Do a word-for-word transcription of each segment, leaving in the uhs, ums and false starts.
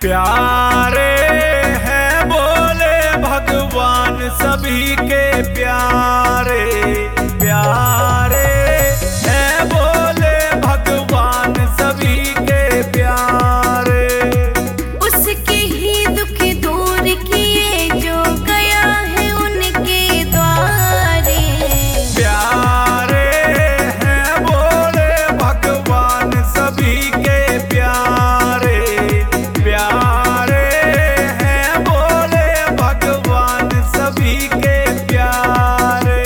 प्यारे हैं बोले भगवान सभी के प्यारे, प्यारे हैं बोले भगवान सभी के प्यारे। उसके ही दुख दूर किए जो गया है उनके द्वारे। प्यारे हैं बोले भगवान सभी के प्यारे, प्यारे हैं बोले भगवान सभी के प्यारे।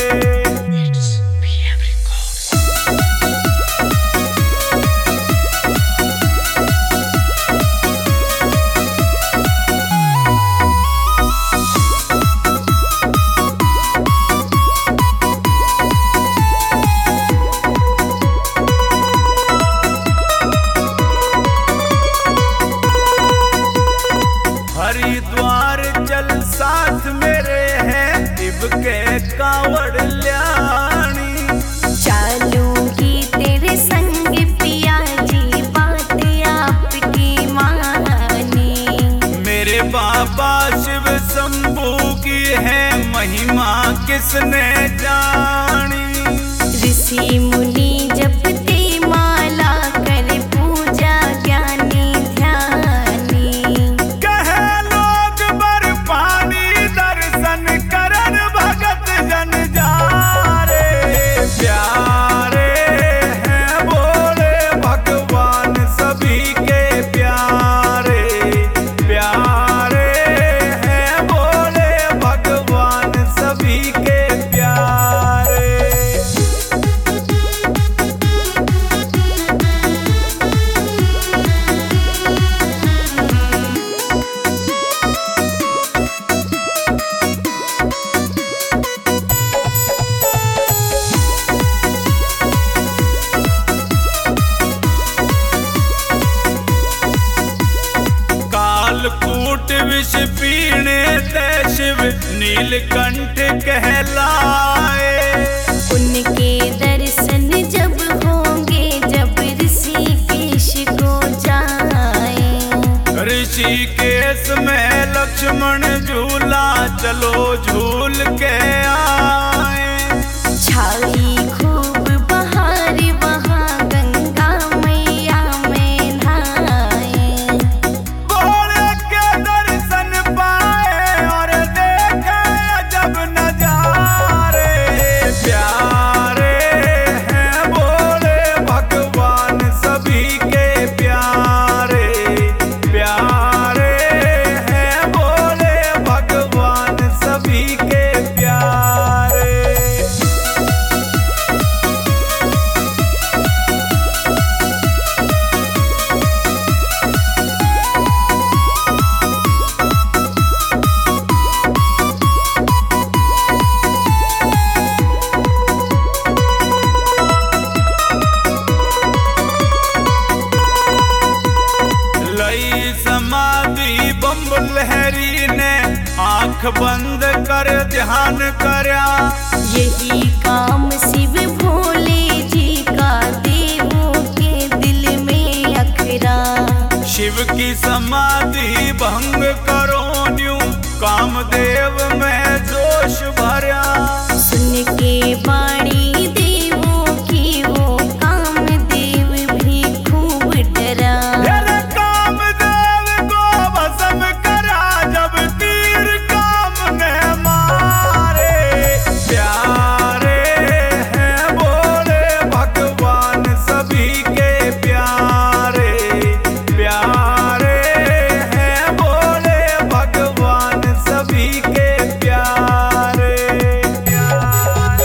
हरिद्वार चल साथ मेरे हैं शिव के कांवड़ ल्याणी। चलूंगी तेरे संग पिया जी बात आपकी मानी। मेरे बाबा शिव शंभू की है महिमा किसने जानी। ऋषि मुनि जपते माला कर पूजा ज्ञानी ध्यानी। कहे लोग बर पानी दर्शन करन भगत जन जारे। प्यारे हैं बोले भगवान सभी के प्यारे, प्यारे हैं बोले भगवान सभी के प्यारे। कालकूट विष पीने ते शिव नीलकंठ कहलाए। उनके दर्शन जब होंगे जब ऋषिकेश को जाए। ऋषिकेश में लक्ष्मण झूला चलो झूल के आए। छाई खूब बहार वहाँ गंगा मैया में नहाए। भोले के दर्शन पाए और देखे अजब नजारे। प्यारे हैं बोले भगवान सभी के प्यारे, प्यारे हैं बोले भगवान सभी के प्यारे। लई समाधि बम्ब लहरी ने आंख बंद कर ध्यान करया। यही काम शिव भोले जी का देवों के दिल में अखरा। शिव की समाधि भंग करो न्यू कामदेव में जोश भरा। सुन के वाणी देवों की वो कामदेव भी खूब डरा। तेरे कामदेव को भस्म करा जब तीर काम ने मारे। प्यारे हैं बोले भगवान सभी के प्यारे, प्यारे हैं बोले भगवान सभी के प्यारे, प्यारे।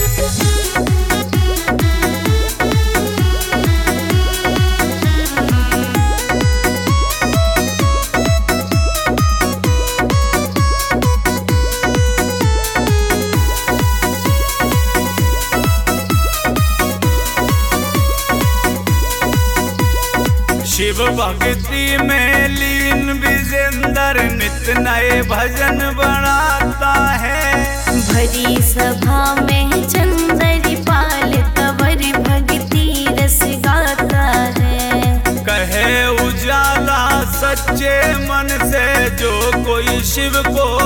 शिव भक्ति में लीन विजेंद्र नित नए भजन बनाता है। भरी सभा में चंद्र पाल तवर भक्ति रस गाता है। कहे उजाला सच्चे को